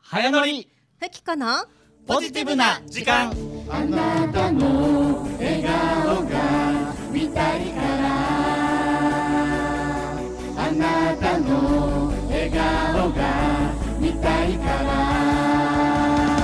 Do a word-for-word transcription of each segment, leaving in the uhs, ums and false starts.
早乗りふきこのポジティブな時間。 あなたの笑顔が見たいからあなたの笑顔が見たいから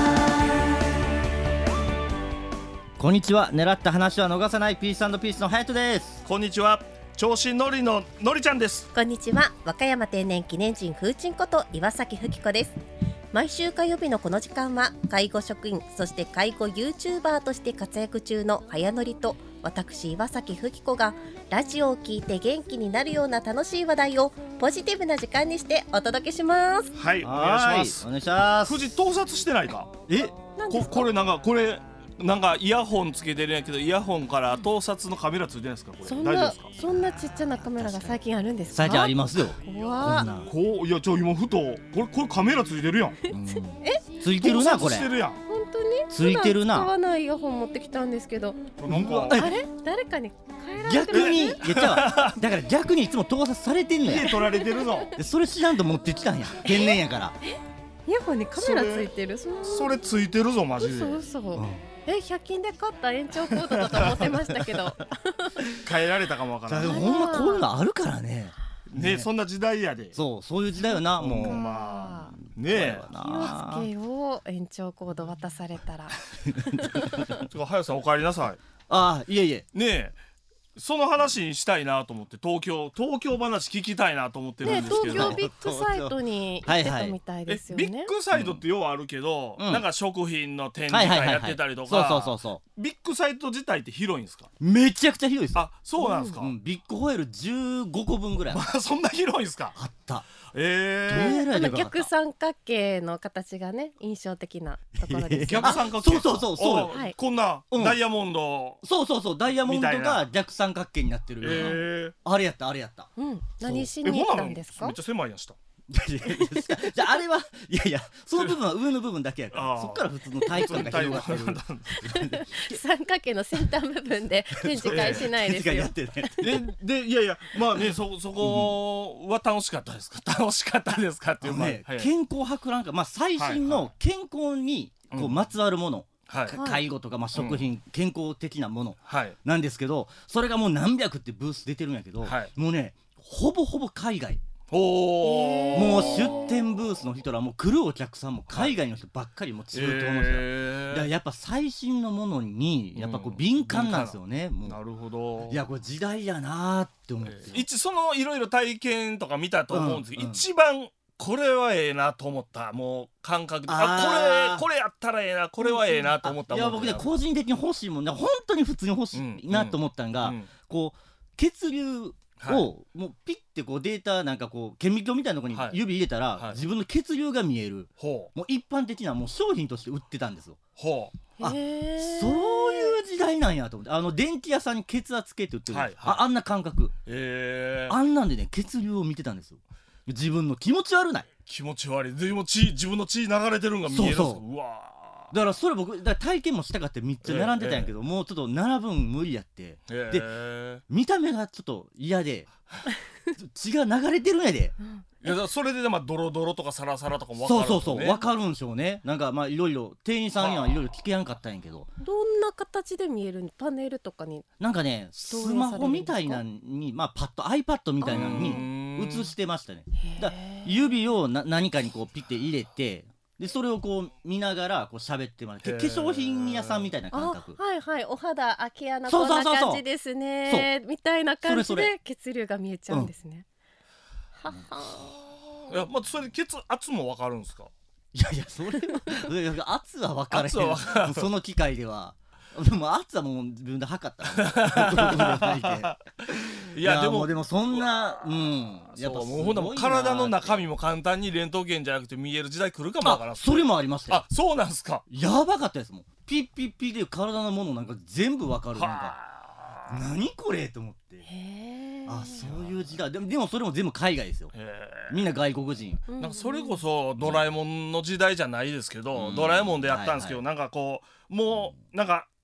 こんにちは。狙った話は逃さないピース&ピースのハヤトです。 こんにちは。調子のりののりちゃんです。 こんにちは。和歌山天然記念人風鎮こと岩崎ふきこです。毎週火曜日のこの時間は介護職員そして介護 YouTuber として活躍中の早乗りと私岩崎ふきこがラジオを聞いて元気になるような楽しい話題をポジティブな時間にしてお届けします。 はい、お願いします。 お願いします。 富士盗撮してないか。 えここれなんかこれなんかイヤホンつけてるんやけどイヤホンから盗撮のカメラついてないですか。これそんな大丈夫ですか。 そんなちっちゃなカメラが最近あるんですか。 最近ありますよ。 怖っ。 こういやちょ今ふとこれこれカメラついてるやん。 えついてるなこれ。 盗撮してるやん。 本当についてるな普段使わないイヤホン持ってきたんですけど、 なんかあれ誰かに変えられてる。 逆にいや違うだから逆にいつも盗撮されてんのや。 家取られてるの。 でそれ知らんと持ってきたんや。天然やから。 イヤホンにカメラついてる。そそれついてるぞマジで。 嘘嘘、 うんえひゃく均で買った延長コードだと思ってましたけど変えられたかもわからない。 でもほんまこういうのあるからね。 ねそんな時代やで。 そうそういう時代よなもう。 まあねえ。 気をつけよう。延長コード渡されたらてか早さんお帰りなさい。 ああいえいえ。 ねえその話にしたいなと思って東京東京話聞きたいなと思ってるねんですけど、 東京ビッグサイトに行ってたみたいですよね。 えビッグサイトってようあるけど、 うんなんか食品の展示はいはいはい会やってたりとか、 そうそうそうそビッグサイト自体って広いんですか。 う。めちゃくちゃ広いです。 あそうなんですか、 うんビッグホエールじゅうごこぶんぐらいまあそんな広いんですか。 あった。 えどえー、 あのらいでかかった逆三角形の形がね印象的なところですよ逆三角形。 そうそうそうそうよおはいこんな、 うんダイヤモンド。 そうそうそうダイヤモンドみたいが逆三角形になってるような、 えー、 あれやったあれやったうん、何しえに行ったほんなのめっんですかちゃ狭いやんした。 いやいやいやじゃああれはいやいやその部分は上の部分だけやかあーらそっから普通の体育館が広がってる三角形の先端部分で展示会しないですよやってねででいやいやまあねそそこは楽しかったですか。楽しかったですかっていうまあねはい健康博覧会、まあ、最新はいはの健康にこううんまつわるもの、 はいか介護とかまあ食品、健康的なものはいなんですけどそれがもう何百ってブース出てるんやけど、 はいもうねほぼほぼ海外おーもう出店ブースの人らもう来るお客さんも海外の人ばっかりもう中東の人ら、 えだからやっぱ最新のものにやっぱこう敏感なんですよね、もうなるほど。 いやこれ時代やなーって思って、 えー一そのいろいろ体験とか見たと思うんですけど、 うんうん一番これはええなと思ったもう感覚であーあこれこれやったらええなこれはええなと思ったもんいや僕ね個人的に欲しいもんね本当に普通に欲しいなと思ったんが、 うんこう血流はいをもうピッてこうデータなんかこう顕微鏡みたいなところにはい指入れたら、 はい自分の血流が見えるほうもう一般的なもう商品として売ってたんですよ。 ほうあへーそういう時代なんやと思ってあの電気屋さんに血圧計って売ってる、 はいはいあ, あんな感覚えー、 あんなんでね血流を見てたんですよ。自分の気持ち悪ない気持ち悪いでも血自分の血流れてるんが見えるんですそうそううわだからそれ僕だから体験もしたかってめっちゃ並んでたんやけど、もうちょっと並ぶん無理やってーでえ見た目がちょっと嫌で血が流れてるんやでー、いやだからそれでまあドロドロとかサラサラとかも分かそうるんですよね。 そうそう分かるんでしょうね。なんかまあいろいろ店員さんにはいろいろ聞けやんかったんやけどどんな形で見えるの。パネルとかになんかねどうスマホみたいなのにまあパッド iPad みたいなのに映してましたね。だから指をな何かにこうピッて入れてでそれをこう見ながらこう喋ってます。け化へー粧品屋さんみたいな感あ覚。 はいはいお肌あ毛穴そうこんなそうそうそう感じですねみたいな感じそれそで血流が見えちゃうんですね、ははいやまあそれで血圧も分かるんですか。 いやいやそれはいや圧は分からへん圧は分からんその機械ではでも圧はもう自分で測ったらいやでももうでもそんなうんやっぱそうもうほんなもう体の中身も簡単にレントゲンじゃなくて見える時代来るかもわからん。 あそれもありましたよ。 あそうなんすか。 やばかったですもん。ピッピッピで体のものなんか全部わかるなんかは何これと思ってへーあそういう時代でもでもそれも全部海外ですよ。 へみんな外国人。 うんなんかそれこそドラえもんの時代じゃないですけど、 うんドラえもんでやったんですけど、 はいなんかこうもうなんか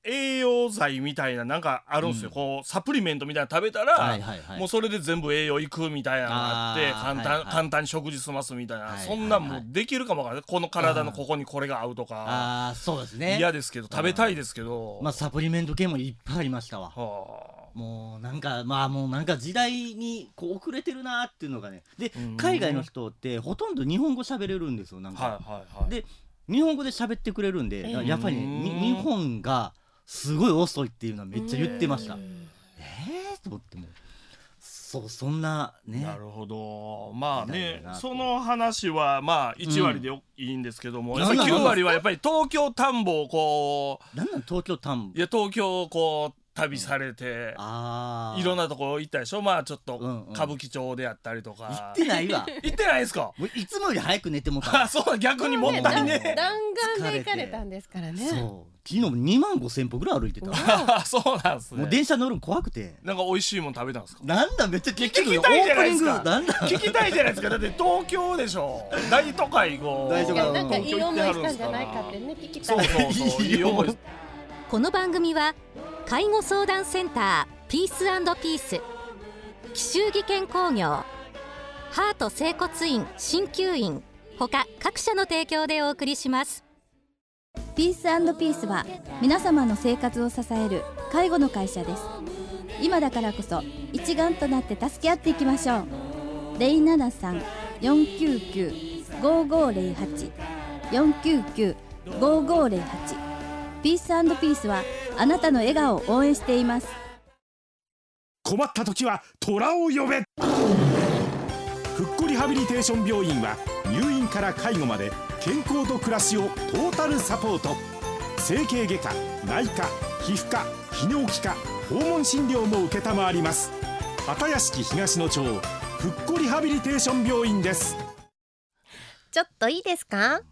栄養剤みたいななんかあるんですよ、うん、こうサプリメントみたいなの食べたら、はいはいはい、もうそれで全部栄養いくみたいなのがあって簡単、はいはい、簡単に食事済ますみたいな、はいはいはい、そんなんもうできるかもわからない。この体のここにこれが合うとか、 あーそうですね、 嫌ですけど食べたいですけど、 まあサプリメント系もいっぱいありましたわ。はあ、もうなんかまあもうなんか時代にこう遅れてるなっていうのがね。で海外の人ってほとんど日本語喋れるんですよなんか、はいはいはい、で日本語で喋ってくれるんで、やっぱりね日本がすごい遅いっていうのはめっちゃ言ってました。えーと思ってもそうそんなね。 なるほど。まあねその話はまあいち割でいいんですけども、うん、やっぱりきゅう割はやっぱり東京田んぼをこうなんなん東京田んぼ、 いや東京をこう旅されて、うん、あいろんなところ行ったでしょ。まあちょっと歌舞伎町であったりとか、うんうん、 行ってないわ行ってないですか。 もういつもより早く寝てもたそう逆にもったいね、 ね、弾丸で行かれたんですからね。 そう昨日もにまんごせん歩ぐらい歩いてたそうなんですね。 もう電車乗るの怖くて。 なんか美味しいもん食べたんですか。 なんだめっちゃ聞きたいじゃないですか。聞きたいじゃないですか。だって東京でしょ大都会を大都会なんかいい思いしたんじゃないかってね聞きたい。 そうそうそういい思いこの番組は介護相談センターピース&ピース、紀州技研工業、ハート整骨院鍼灸院他各社の提供でお送りします。 ピース&ピースは皆様の生活を支える介護の会社です。今だからこそ一丸となって助け合っていきましょう。 ゼロななさん よんきゅうきゅう ごごゼロはち よんきゅうきゅう ごごゼロはち。 ピース&ピースはあなたの笑顔を応援しています。 困った時は虎を呼べ。ふっこリハビリテーション病院は入院から介護まで健康と暮らしをトータルサポート。整形外科、内科、皮膚科、泌尿器科、訪問診療も承ります。畑屋敷東野町ふっこリハビリテーション病院です。 ちょっといいですか。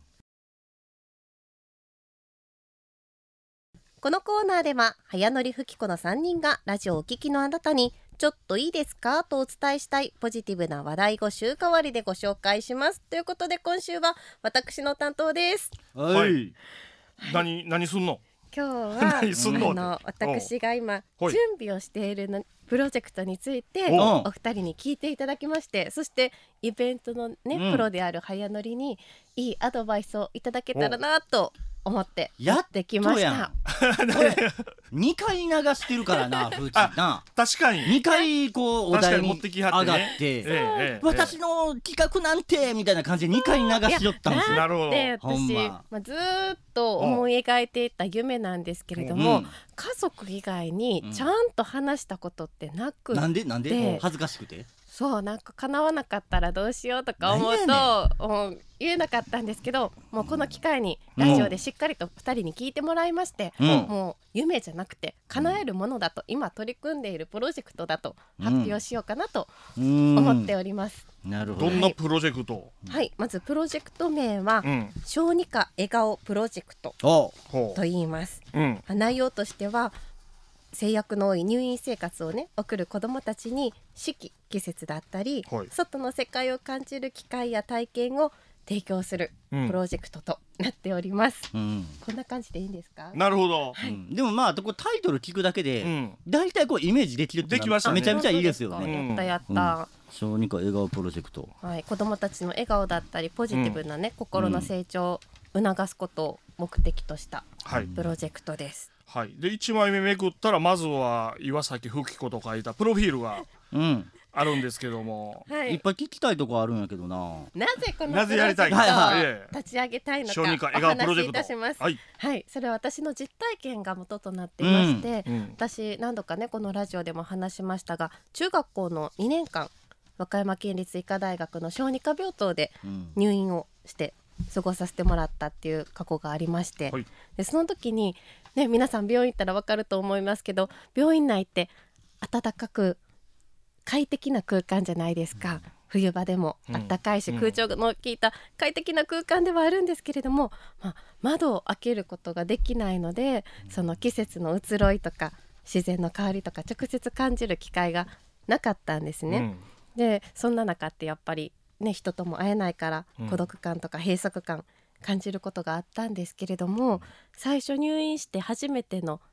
このコーナーでは早乗りふきこのさんにんがラジオをお聞きのあなたにちょっといいですかとお伝えしたいポジティブな話題を週替わりでご紹介します。ということで今週は私の担当です。 はい、 はい、何何すんの今日は何すんのあの私が今準備をしているのプロジェクトについてお二人に聞いていただきまして、そしてイベントのね、うん、プロである早乗りにいいアドバイスをいただけたらなと思ってやってきました。 これにかい流してるからなふうちな。 確かににかいこうお題に上がって、 ねええ、 私の企画なんてみたいな感じでにかい流しよったんですよ。 なるほど。 で私、まあ、ずーっと思い描いていた夢なんですけれども、うん、家族以外にちゃんと話したことってなくて、うん、 なんでなんで恥ずかしくてそうなんか叶わなかったらどうしようとか思うともう言えなかったんですけど、もうこの機会にラジオでしっかりとふたりに聞いてもらいまして、うん、もう夢じゃなくて叶えるものだと、今取り組んでいるプロジェクトだと発表しようかなと思っております。 うん、なるほど。 どんなプロジェクト？ はい、まずプロジェクト名は、うん、小児科笑顔プロジェクトと言います。うん、内容としては制約の多い入院生活をね送る子どもたちに四季季節だったり、はい、外の世界を感じる機会や体験を提供するプロジェクトとなっております。うん、こんな感じでいいんですか？ なるほど。 はい、うん、でもまあこタイトル聞くだけで、うん、だいたいこうイメージできるってできましたね。 めちゃめちゃいいですよね。 やったやった。うん、 小児科笑顔プロジェクト。 はい、子どもたちの笑顔だったりポジティブなね、うん、心の成長を促すことを目的としたプロジェクトです。 はい、でいちまいめめくったらまずは岩崎ふき子と書いたプロフィールがあるんですけども、 うんはい、いっぱい聞きたいとこあるんやけどな。 なぜこのなぜやりたいか、 はいはい、立ち上げたいのか小児科笑顔プロジェクトお話しいたします。 はい、 はい、それは私の実体験が元となっていまして、うんうん、私何度かねこのラジオでも話しましたが、中学校のにねんかん和歌山県立医科大学の小児科病棟で入院をして過ごさせてもらったっていう過去がありまして、はい、でその時にね、皆さん病院行ったら分かると思いますけど、病院内って暖かく快適な空間じゃないですか、うん、冬場でも暖かいし、うん、空調の効いた快適な空間ではあるんですけれども、まあ、窓を開けることができないので、その季節の移ろいとか自然の香りとか直接感じる機会がなかったんですね。うん、でそんな中ってやっぱり、ね、人とも会えないから孤独感とか閉塞感感じることがあったんですけれども、最初入院して初めての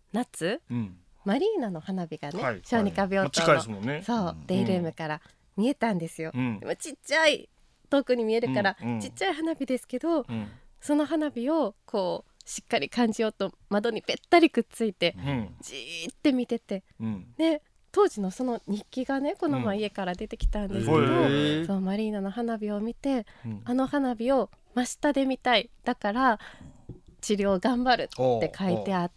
夏、うん、マリーナの花火がね、はい、小児科病棟の、 はい、ね、 そう、うん、デイルームから見えたんですよ、うん、でもちっちゃい遠くに見えるから、うん、ちっちゃい花火ですけど、うん、その花火をこうしっかり感じようと窓にぺったりくっついて、うん、じーって見てて、うん、で当時のその日記がねこの前家から出てきたんですけど、うん、そうマリーナの花火を見て、うん、あの花火を真下で見たい、だから治療頑張るって書いてあって、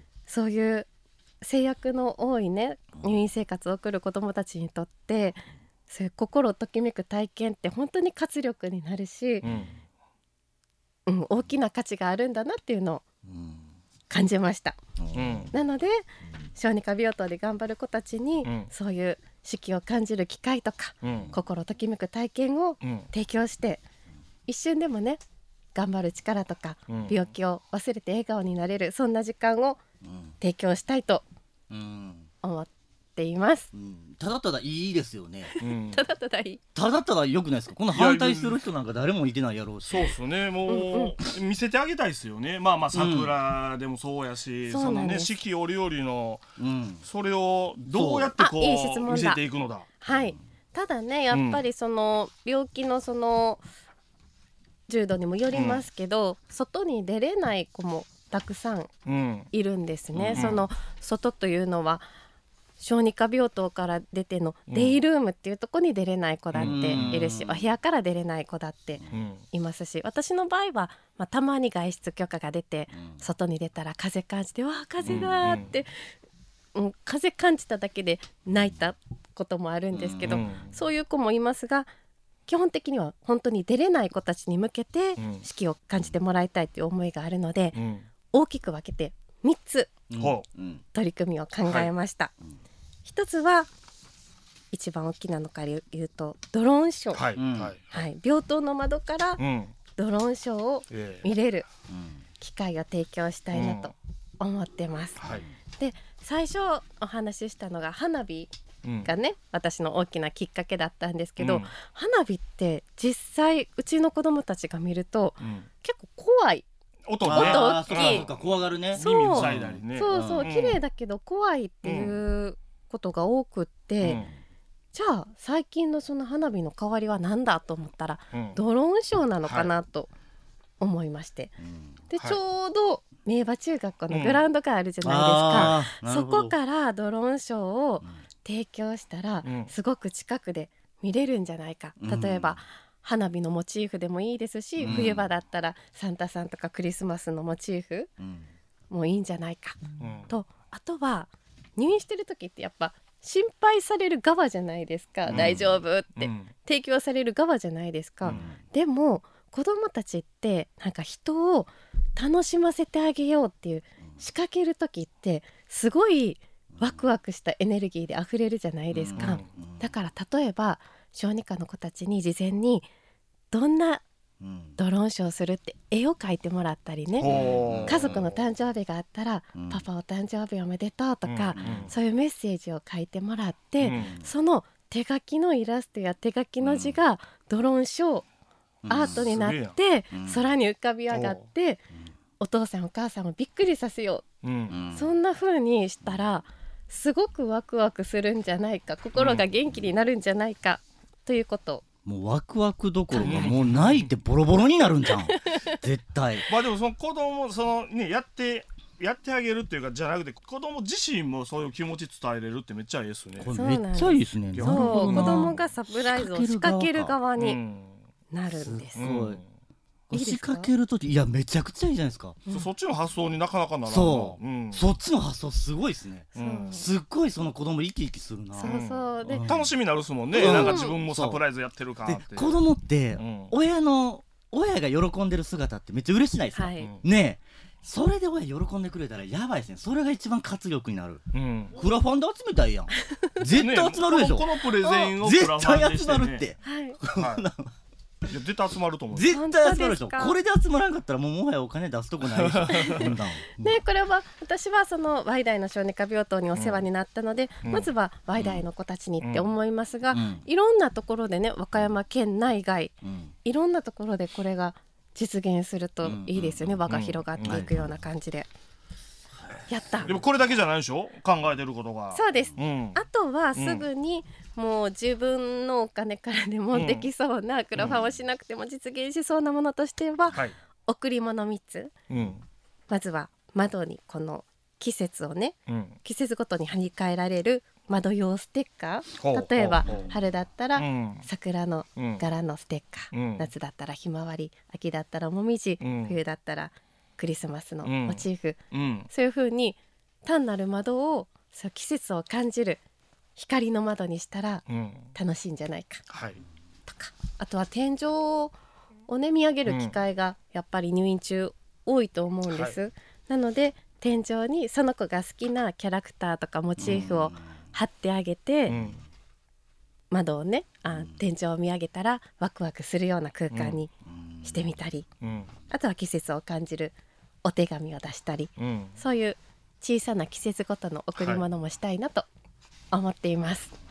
そういう制約の多いね入院生活を送る子どもたちにとってそういう心ときめく体験って本当に活力になるし、うんうん、大きな価値があるんだなっていうのを感じました、うん、なので小児科病棟で頑張る子たちに、うん、そういう四季を感じる機会とか、うん、心ときめく体験を提供して、うん、一瞬でもね頑張る力とか、うん、病気を忘れて笑顔になれるそんな時間を提供したいと思っています、うん、 ただただいいですよね、 うん、ただただいいただただ良くないですか。この反対する人なんか誰もいてないやろうし。 そうですね、もう、うんうん、見せてあげたいですよね。まあまあ桜でもそうやし、うん、そのね四季折々の、うん、それをどうやってこう、 いい質問だ、 見せていくのだ。 はい、ただねやっぱりその、うん、病気のその重度にもよりますけど、うん、外に出れない子もたくさんいるんですね、うん、その外というのは小児科病棟から出てのデイルームっていうところに出れない子だっているし、うん、お部屋から出れない子だっていますし、私の場合は、まあ、たまに外出許可が出て、うん、外に出たら風感じてわあ風だって、うんうん、風感じただけで泣いたこともあるんですけど、うん、そういう子もいますが基本的には本当に出れない子たちに向けて四季を感じてもらいたいという思いがあるので、うん、大きく分けてみっつ取り組みを考えました、はい、一つは一番大きなのから言うとドローンショー、はいはい、病棟の窓からドローンショーを見れる機会を提供したいなと思ってます、うんはい、で最初お話ししたのが花火がね、うん、私の大きなきっかけだったんですけど、うん、花火って実際うちの子どもたちが見ると、うん、結構怖い音ね、 音大きい、 怖がるね、 そう耳塞いだりね、 そうそう、うん、綺麗だけど怖いっていうことが多くって、うん、じゃあ最近のその花火の代わりは何だと思ったら、うん、ドローンショーなのかなと思いまして、はい、でちょうど明和中学校のグラウンドがあるじゃないですか、うん、そこからドローンショーを提供したら、うん、すごく近くで見れるんじゃないか、うん、例えば花火のモチーフでもいいですし、うん、冬場だったらサンタさんとかクリスマスのモチーフもいいんじゃないか、うん、とあとは入院してる時ってやっぱ心配される側じゃないですか、うん、大丈夫って、うん、提供される側じゃないですか、うん、でも子どもたちってなんか人を楽しませてあげようっていう仕掛ける時ってすごいワクワクしたエネルギーであふれるじゃないですか、うん、だから例えば小児科の子たちに事前にどんなドローンショーをするって絵を描いてもらったりね、家族の誕生日があったら、うん、パパお誕生日おめでとうとか、うんうん、そういうメッセージを書いてもらって、うん、その手書きのイラストや手書きの字がドローンショー、うん、アートになって、うん、空に浮かび上がって、うん、お父さんお母さんをびっくりさせよう、うん、そんな風にしたらすごくワクワクするんじゃないか、心が元気になるんじゃないか、ということをもうワクワクどころかもう泣いてボロボロになるんじゃん絶対。 まあでもその子供そのねやってやってあげるっていうかじゃなくて子供自身もそういう気持ち伝えれるってめっちゃいいですね。 これめっちゃいいですね。 そう子供がサプライズを仕掛ける側になるんです。 すごい。仕掛けるときいやめちゃくちゃいいじゃないですか、 うん、そっちの発想になかなかならんな。 そう、うん、そっちの発想すごいですね、うん、すっごいその子供生き生きするな。 そうそうで、 うん、楽しみになるっすもんね、うん、なんか自分もサプライズやってるかってで子供って親の親が喜んでる姿ってめっちゃ嬉しないですか、はい、ねえそれで親喜んでくれたらやばいですね。それが一番活力になる、うん、クラファンで集めたらいいやん絶対集まるでしょ、ね、 このプレゼンをクラファンでして、ね、 絶対集まるって、 はいはいいや絶対集まると思う。 絶対集まるでしょ。これで集まらんかったらもうもはやお金出すとこないでしょでこれは私はそのワイダイの小児科病棟にお世話になったので、うん、まずはワイダイの子たちにって思いますが、うん、いろんなところでね和歌山県内外、うん、いろんなところでこれが実現するといいですよね、うん、輪が広がっていくような感じで、 やった。 でもこれだけじゃないでしょ、考えてることが。 そうです、 うん、 あとはすぐにもう自分のお金からでもできそうな、クラファンをしなくても実現しそうなものとしては、はい、贈り物みっつ、うん、まずは窓にこの季節をね、うん、季節ごとに貼り替えられる窓用ステッカー、例えば春だったら桜の柄のステッカー、うん、夏だったらひまわり、秋だったらもみじ、うん、冬だったらクリスマスのモチーフ、うんうん、そういう風に単なる窓をそう季節を感じる光の窓にしたら楽しいんじゃないか、うん、はい、とか、あとは天井をね見上げる機会がやっぱり入院中多いと思うんです、はい、なので天井にその子が好きなキャラクターとかモチーフを貼ってあげて、うん、窓をねあ天井を見上げたらワクワクするような空間にしてみたり、うん、あとは季節を感じるお手紙を出したり、うん、そういう小さな季節ごとの贈り物もしたいなと思っています、はい、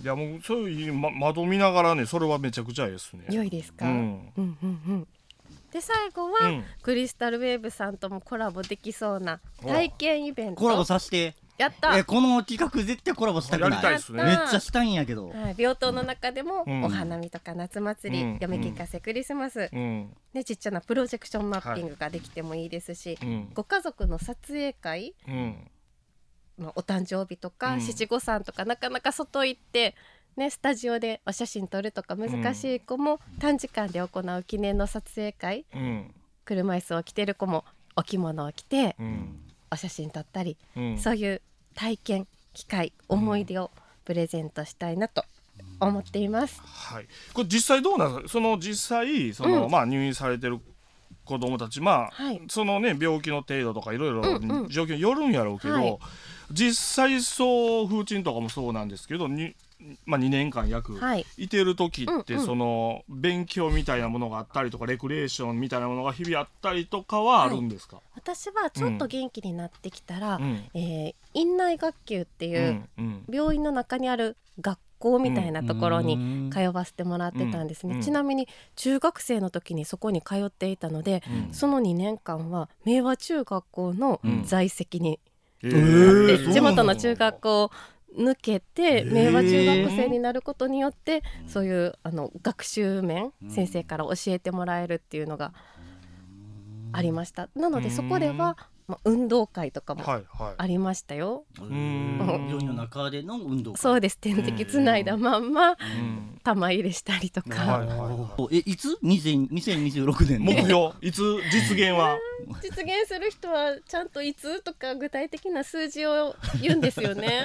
いやもうそういう、ま、窓見ながらね、それはめちゃくちゃいいですね。 良いですか、うんうんうんうん、で最後は、うん、クリスタルウェーブさんともコラボできそうな体験イベントコラボさせてやった。 えこの企画絶対コラボしたくない。やりたいですね。めっちゃしたいんやけど、 はい、病棟の中でも、うん、お花見とか夏祭り、うん、読み聞かせクリスマス、うん、でちっちゃなプロジェクションマッピングができてもいいですし、はい、ご家族の撮影会、うんまあ、お誕生日とか、うん、七五三とかなかなか外行って、ね、スタジオでお写真撮るとか難しい子も短時間で行う記念の撮影会、うん、車椅子を着てる子もお着物を着て、うん、お写真撮ったり、うん、そういう体験機会思い出をプレゼントしたいなと思っています、 うんはい、これ実際どうなんですか。その実際その、うんまあ、入院されてる子どもたち、まあはいそのね、病気の程度とかいろいろ状況によるんやろうけど、うんうんはい、実際そう風鎮とかもそうなんですけどに、まあ、にねんかん約いてる時って、はい、その勉強みたいなものがあったりとかレクリエーションみたいなものが日々あったりとかはあるんですか。はい、 私はちょっと元気になってきたら、うんえー、院内学級っていう、うん、病院の中にある学校みたいなところに通わせてもらってたんですね、うん、ちなみに中学生の時にそこに通っていたので、うん、そのにねんかんは明和中学校の在籍になって、うんえー、地元の中学校を抜けて明和中学生になることによって、えー、そういうあの学習面、うん、先生から教えてもらえるっていうのがありました。なのでそこでは、まあ、運動会とかもありましたよ、はいはい、 病院の中での運動会。 そうです。点滴つないだまんま玉入れしたりとか、はいはい、えいつにせんにじゅうろくねん目標いつ実現は実現する人はちゃんといつとか具体的な数字を言うんですよね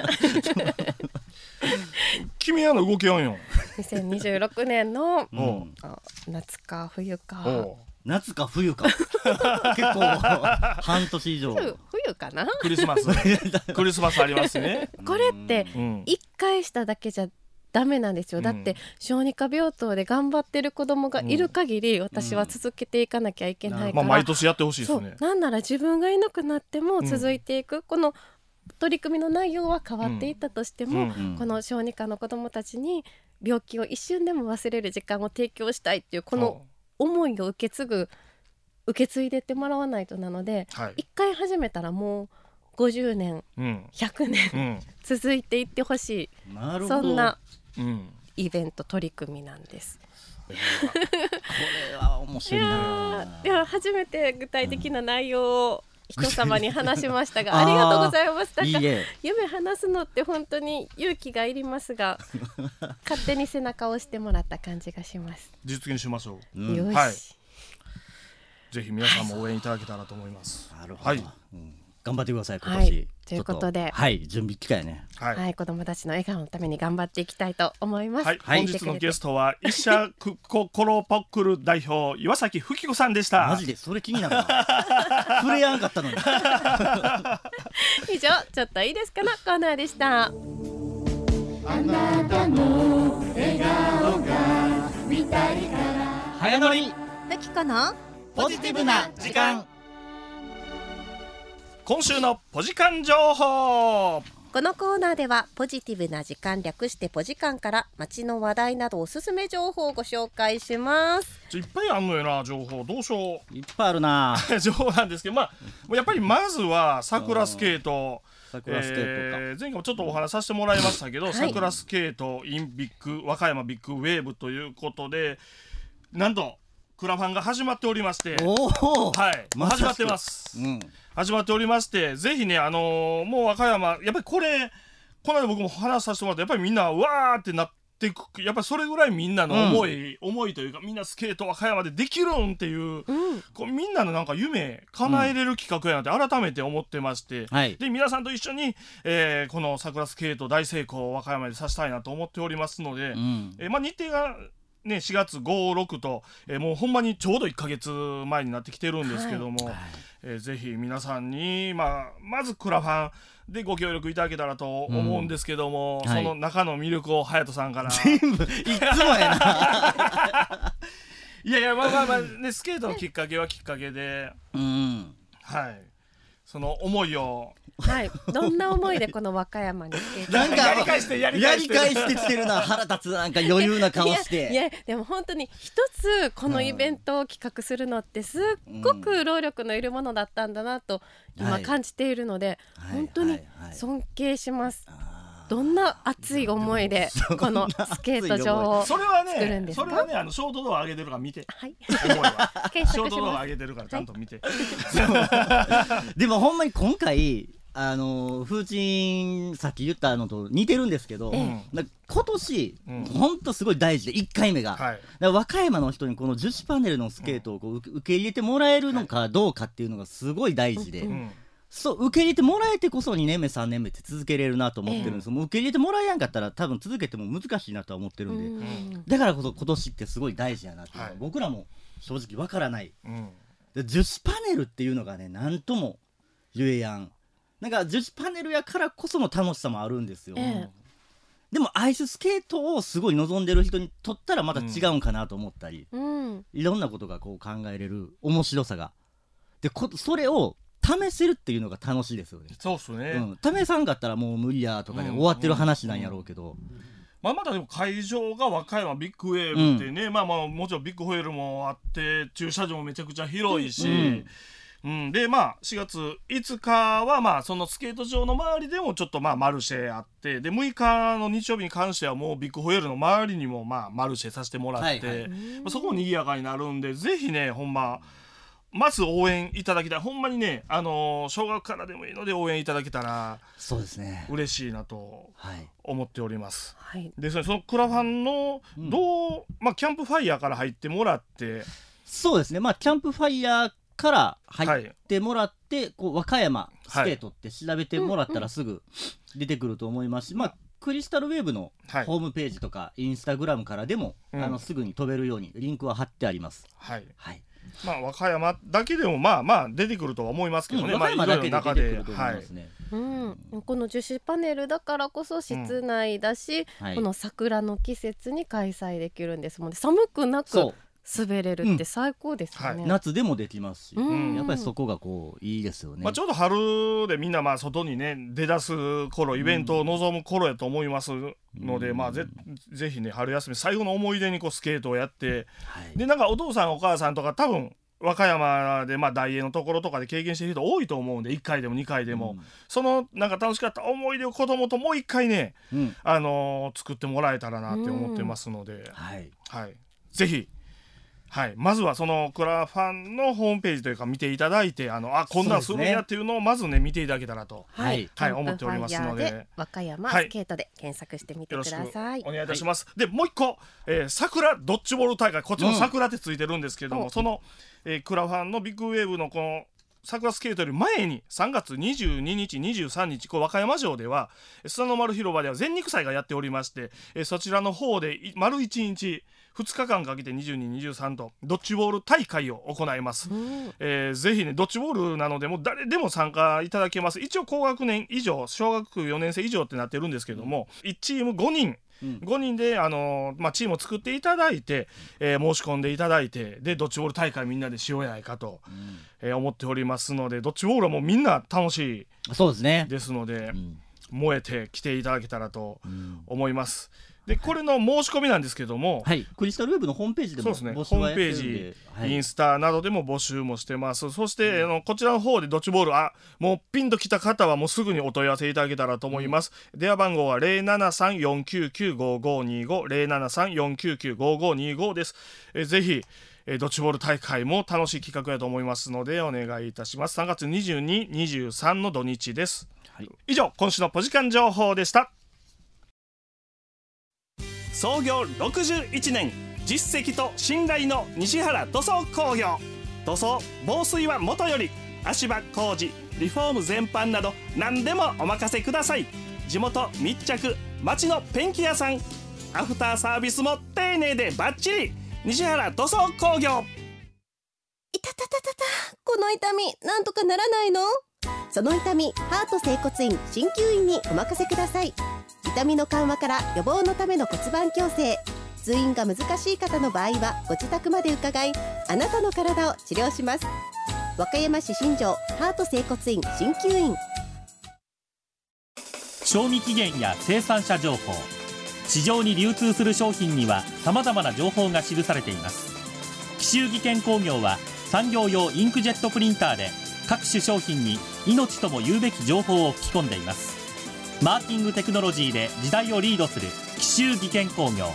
君はの動きやんよ。 にせんにじゅうろくねんの、うん、夏か冬か夏か冬か結構半年以上冬かな。 クリスマスクリスマスありますね。 これっていっかいしただけじゃダメなんですよ、うん、だって小児科病棟で頑張ってる子供がいる限り、うん、私は続けていかなきゃいけないから、 まあ、毎年やってほしいですね。 なんなら自分がいなくなっても続いていく、うん、この取り組みの内容は変わっていったとしても、うん、この小児科の子どもたちに病気を一瞬でも忘れる時間を提供したいっていうこの思いを受け継ぐ受け継いでってもらわないとなので、はい、いっかい始めたらもうごじゅうねん、うん、ひゃくねん、うん、続いていってほしい、なるほど、そんなイベント取り組みなんです。 これは面白いな。 いや、いや初めて具体的な内容を人様に話しましたがありがとうございます。なんか夢話すのって本当に勇気がいりますが勝手に背中を押してもらった感じがします。 実現しましょう、 うん、よし、 はい、ぜひ皆さんも応援いただけたらと思います。 なるほど、はい、うん、頑張ってください今年、はい、 ということで、 はい、準備期間ね、 はいはい、子どもたちの笑顔のために頑張っていきたいと思います、 はいはい、本日のゲストは医者ココロポックル代表岩崎ふきこさんでした。 マジでそれ気になるな触れやんかったのに以上ちょっといいですかなコーナーでした。 あなたの笑顔が見たいから早乗りふきこのポジティブな時間。 今週のポジカン情報。 ここのコーナーではポジティブな時間略してポジカンから街の話題などおすすめ情報をご紹介します。 いっぱいあんのよな情報。どうしよう。いっぱいあるな情報なんですけど、まあやっぱりまずは桜スケート、 桜スケートか、 えー、前回もちょっとお話しさせてもらいましたけど、はい、桜スケート in ビッグ和歌山ビッグウェーブということで、なんとクラファンが始まっておりまして、 おはい、ま、始まってます、うん、始まっておりまして、ぜひね、あのー、もう和歌山やっぱりこれこの間僕も話させてもらって、やっぱりみんなわーってなってく、やっぱりそれぐらいみんなの思い、うん、思いというか、みんなスケート和歌山でできるんっていう、うん、こうみんなのなんか夢叶えれる企画やなって改めて思ってまして、うん、で皆さんと一緒に、えー、この桜スケート大成功を和歌山でさせたいなと思っておりますので、うん、えーまあ、日程がね、しがつご、ろくと、えー、もうほんまにちょうどいっかげつまえになってきてるんですけども、はい、えー、ぜひ皆さんに、まあ、まずクラファンでご協力いただけたらと思うんですけども、うん、その中の魅力を隼人さんから全部いつもやないやいや、まあまあまあ、ね、スケートのきっかけはきっかけで、うん、はい、その思いをはい、どんな思いでこの和歌山にスケートなんかやり返してやり返してやり返してきてるな。腹立つ。なんか余裕な顔していやいや、でも本当に一つこのイベントを企画するのってすっごく労力のいるものだったんだなと今感じているので、はい、本当に尊敬します、はいはいはい。どんな熱い思いでこのスケート場を作るんですか。 それはね、それはね、あのショート動画上げてるから見て、 はい、 思いはショート動画上げてるからちゃんと見て、 はい、でもほんまに今回あの風神さっき言ったのと似てるんですけど、うん、今年、うん、ほんとすごい大事でいっかいめが、はい、だから和歌山の人にこの樹脂パネルのスケートをこう受け入れてもらえるのかどうかっていうのがすごい大事で、うん、そう受け入れてもらえてこそにねんめさんねんめって続けれるなと思ってるんです、えー、もう受け入れてもらえやんかったら多分続けても難しいなとは思ってるんで、うん、だからこそ今年ってすごい大事やなっていうのは、はい、僕らも正直わからない、うん、で樹脂パネルっていうのがね何とも言えやん。なんか樹脂パネルやからこその楽しさもあるんですよ、ええ、でもアイススケートをすごい望んでる人にとったらまた違うんかなと思ったり、うん、いろんなことがこう考えれる面白さがでこそれを試せるっていうのが楽しいですよね。 そうっすね、 うん、試さんかったらもう無理やとかで終わってる話なんやろうけど、うんうんうん、 まあ、まだでも会場が和歌山ビッグウェーブってね、うん、まあまあもちろんビッグホエールもあって駐車場もめちゃくちゃ広いし、うんうん、でまあしがついつかはまあそのスケート場の周りでもちょっとまあマルシェあって、でむいかの日曜日に関してはもうビッグホエールの周りにもまあマルシェさせてもらって、はいはい、まあ、そこも賑やかになるんで、ぜひねほんままず応援いただきたい。ほんまにね、あのー、小学からでもいいので応援いただけたらそうですね嬉しいなと思っております、 はい、 でそのクラファンのどう、うん、まあ、キャンプファイヤーから入ってもらって、 そうですね、まあキャンプファイヤーから入ってもらって、はい、こう和歌山スケートって調べてもらったらすぐ出てくると思いますし、まあクリスタルウェーブのホームページとかインスタグラムからでも、はい、あのすぐに飛べるようにリンクは貼ってあります。 はい、 はい、 まあ和歌山だけでもまあまあ出てくるとは思いますけどね、 うん、和歌山だけで出てくると思いますね、 はい、うん、この樹脂パネルだからこそ室内だし、うん、この桜の季節に開催できるんですもんね。寒くなく滑れるって最高ですよね、うん、はい、 夏でもできますし、うん、やっぱりそこがこういいですよね、 まあ、ちょうど春でみんなまあ外にね出だす頃イベントを望む頃やと思いますので、うん、まあ ぜ, ぜひね春休み最後の思い出にこうスケートをやって、はい、でなんかお父さんお母さんとか多分和歌山でまあ大栄のところとかで経験している人多いと思うんで、いっかいでもにかいでも、うん、そのなんか楽しかった思い出を子供ともういっかいね、うん、あのー、作ってもらえたらなって思ってますので、うん、はいはい、ぜひ、はい、まずはそのクラファンのホームページというか見ていただいて、あのあこんなんするんやっていうのをまずね見ていただけたらと、 はいはい、思っておりますので、 和歌山スケートで検索してみてください、 はい、よろしくお願いいたします、はい、でもう一個、えー、桜ドッジボール大会、こっちも桜ってついてるんですけども、うん、その、えー、クラファンのビッグウェーブのこの桜スケートより前にさんがつにじゅうににちにじゅうさんにちこう和歌山城ではスサノ丸広場では全肉祭がやっておりまして、えー、そちらの方で丸いちにちふつかかんかけてにじゅうに、にじゅうさんとドッジボール大会を行います、うん、えー、ぜひねドッジボールなのでもう誰でも参加いただけます。一応高学年以上小学よねん生以上ってなってるんですけども、いちチームごにん、うん、ごにんで、あのーまあ、チームを作っていただいて、えー、申し込んでいただいて、でドッジボール大会みんなでしようやないかと、うん、えー、思っておりますので、ドッジボールはもうみんな楽しいそうですねですので、 うん、 燃えて来ていただけたらと思います。でこれの申し込みなんですけども、 はい、クリスタルウェブのホームページでも募集はやってるんで、 そうですね、ホームページ、はい、インスタなどでも募集もしてます。そして、うん、あのこちらの方でドッジボール、あもうピンときた方はもうすぐにお問い合わせいただけたらと思います。うん、電話番号は ゼロななさんよんきゅうきゅうごごにご ゼロななさんよんきゅうきゅうごごにごです。えぜひえドッジボール大会も楽しい企画やと思いますのでお願いいたします。さんがつにじゅうに、にじゅうさんの土日です。はい、以上今週のポジカン情報でした。創業ろくじゅういちねん、実績と信頼の西原塗装工業。塗装、防水はもとより、足場工事、リフォーム全般など何でもお任せください。地元密着、町のペンキ屋さん。アフターサービスも丁寧でバッチリ。西原塗装工業。 いたたたたた、この痛みなんとかならないの？その痛み、ハート整骨院鍼灸院にお任せください。痛みの緩和から予防のための骨盤矯正、通院が難しい方の場合はご自宅まで伺い、あなたの体を治療します。和歌山市新庄ハート整骨院鍼灸院。 賞味期限や生産者情報、市場に流通する商品にはさまざまな情報が記されています。紀州技研工業は産業用インクジェットプリンターで各種商品に命とも言うべき情報を吹き込んでいます。マーキングテクノロジーで時代をリードする紀州技研工業。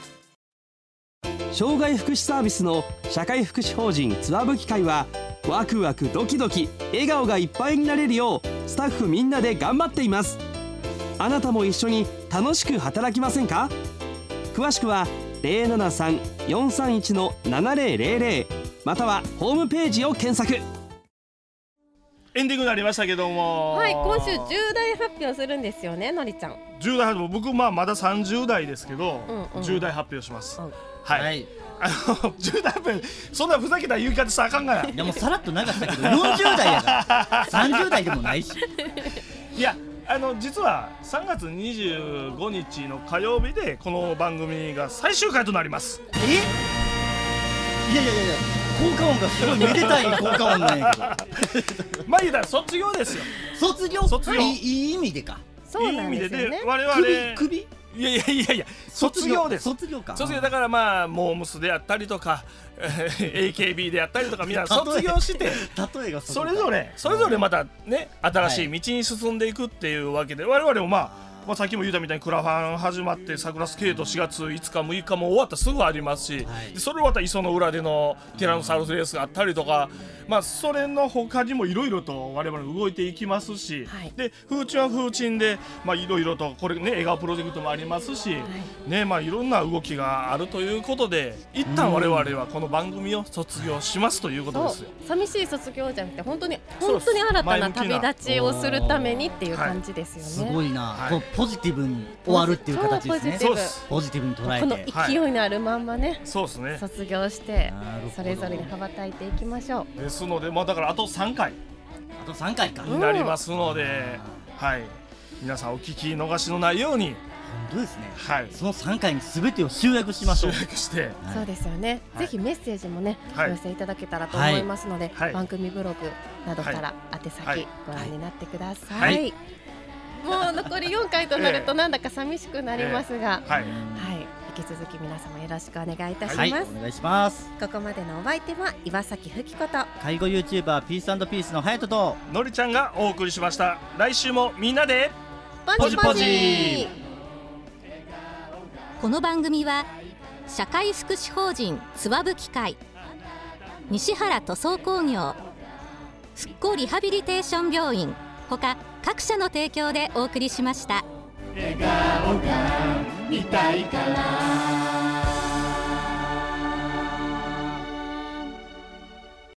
障害福祉サービスの社会福祉法人つわぶき会は、ワクワクドキドキ笑顔がいっぱいになれるようスタッフみんなで頑張っています。あなたも一緒に楽しく働きませんか？詳しくは ゼロななさんよんさんいちのななゼロゼロゼロ またはホームページを検索。 エンディングになりましたけども、 はい、今週重大発表するんですよね、のりちゃん。 重大発表、僕まあまださんじゅう代ですけど、うんうん、重大発表します、うん、はい、はい、あの重大発表、そんなふざけた言い方したらあかんがな。 いやもうさらっと流したけどよんじゅう代やからさんじゅう代でもないしいやあの実はさんがつにじゅうごにちの火曜日でこの番組が最終回となります。 えいやいやいやいや、効果音がすごいめでたい効果音なんやけどまあ言うたら卒業ですよ。 卒業、 卒業、 いい、いい意味でか。 そうなんですよね。 いい意味で、で我々 首首いやいやいやいや卒業です。 卒業か。 卒業だからまあモームスであったりとかエーケービー であったりとかみんな卒業して例えがそれぞれそれぞれまたね新しい道に進んでいくっていうわけで、我々もまあまあ、さっきも言ったみたいにクラファン始まって桜スケートしがついつかむいかも終わったらすぐありますし、はい、それまた磯の裏でのティラノサウルスレースがあったりとか、まあ、それの他にもいろいろと我々動いていきますし、はい、で風鎮は風鎮でいろいろとこれね笑顔プロジェクトもありますし、はいねまあ、いろんな動きがあるということで一旦我々はこの番組を卒業しますということですよ。 寂しい卒業じゃなくて本当に本当に新たな旅立ちをするためにっていう感じですよね。 すごいな、はい、ポジティブに終わるっていう形ですね。 そうポジティブに捉えてこの勢いのあるまんまね、はい、 そうですね、 卒業してそれぞれに羽ばたいていきましょう。 ですので、まあ、だからあとさんかいあとさんかいかになりますので、うん、はい、皆さんお聞き逃しのないように。 本当ですね、 はい、 そのさんかいに全てを集約しましょう。 集約して、 はい、そうですよね、はい、ぜひメッセージもね、はい、お寄せいただけたらと思いますので、はい、番組ブログなどから宛先ご覧になってください、はいはい、もう残りよんかいとなるとなんだか寂しくなりますが、えーはいはい、引き続き皆様よろしくお願いいたします、はい、 お願いします。 ここまでのお相手は岩崎ふきこと介護 YouTuber ピース&ピースの隼人とのりちゃんがお送りしました。来週もみんなでポジポジ。 この番組は社会福祉法人つわぶき会、西原塗装工業、復興リハビリテーション病院ほか各社の提供でお送りしました。 笑顔が見たいから